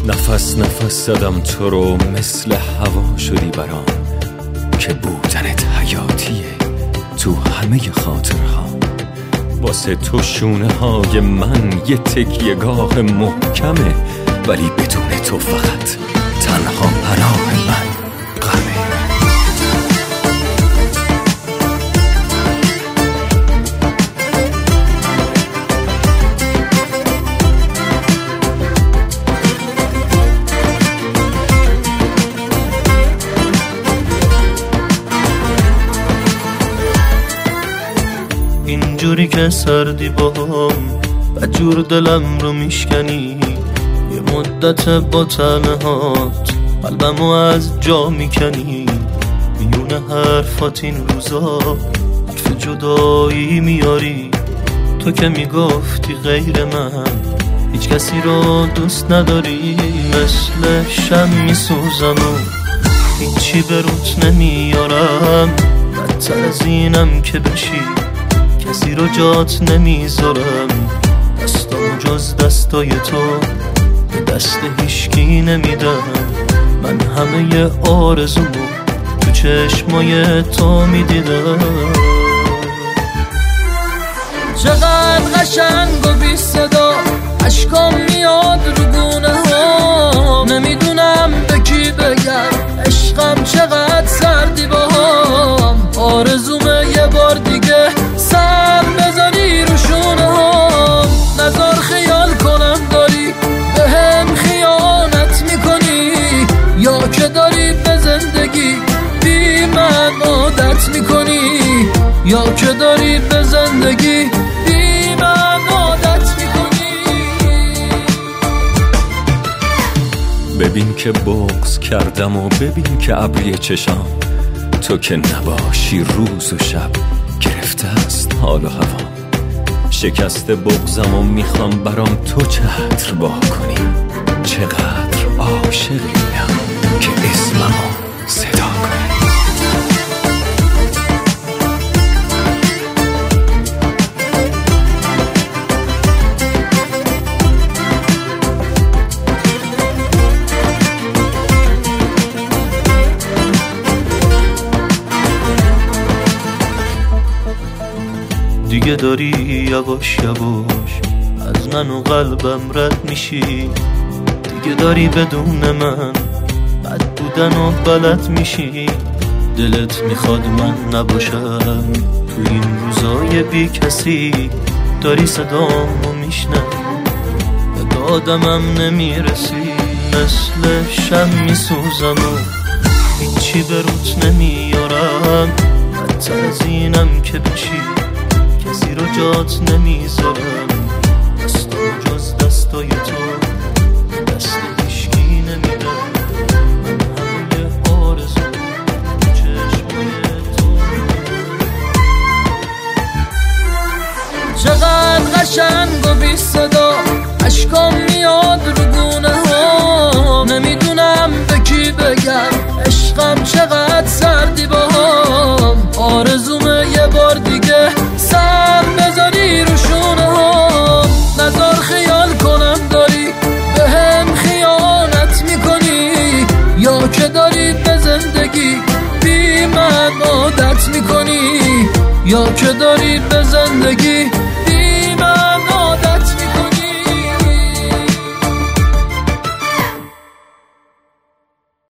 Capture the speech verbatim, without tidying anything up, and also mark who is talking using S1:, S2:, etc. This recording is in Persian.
S1: نفس نفس زدم تو رو، مثل هوا شدی برام، که بودنت حیاتیه تو همه خاطرها. واسه تو شونه های من یه تکیه گاه محکمه، ولی بدون تو فقط تنها پناه من غمه.
S2: اینجوری که سردی باهم بجور دلم رو میشکنی، یه مدت با تنهات قلبمو از جا میکنی. میونه حرفات این روزا حرف جدایی میاری، تو که میگفتی غیر من هیچ کسی رو دوست نداری. مثل شم میسوزم و هیچی به روت نمیارم، بدتر از اینم که بشی کسی رو جات نمیذارم. دستامو جز دستای تو به دست هیشکی نمیدم، من همه آرزومو تو چشمای تو میدیدم. چقدر قشنگ و بی صدا عشقام میاد رو گونه ها، نمیدونم به کی بگم عشقم چقدر سردی باهام. آرزومه یه بار دیگه سر بذاری رو شونه ها، نظر خیال کنم داری به هم خیانت میکنی، یا که داری به زندگی بی من عادت میکنی، یا که داری به زندگی بی من عادت میکنی.
S1: ببین که بغض کردم و ببین که ابری چشام، تو که نباشی روز و شب گرفته است حال و هوا. شکست بغضم و میخوام برام تو چتر با کنی، چقدر عاشقیم که اسممو صدا کنی.
S2: دیگه داری یواش یواش از من و قلبم رد میشی، دیگه داری بدون من بد بودن و بلد میشی. دلت میخواد من نباشم تو این روزای بی کسی، داری صدامو میشنم به دادمم نمیرسی. مثل شم میسوزم و هیچی به روت نمیارم، بدتر از اینم که بشی کسی رو جات نمیذارم. دستام جز دستای تو دست هیشکی نمیدم، من همه آرزو چشمای تو. چقدر قشنگ و بی صدا عشقام میاد رو گونه ها، نمیدونم به کی بگم عشقم چقدر سردی باهام. آرزومه یه بار دیگه سر بذاری رو شونه ها، نظر خیال کنم داری به هم خیانت میکنی، یا که داری به زندگی بی من عادت میکنی، یا که داری به زندگی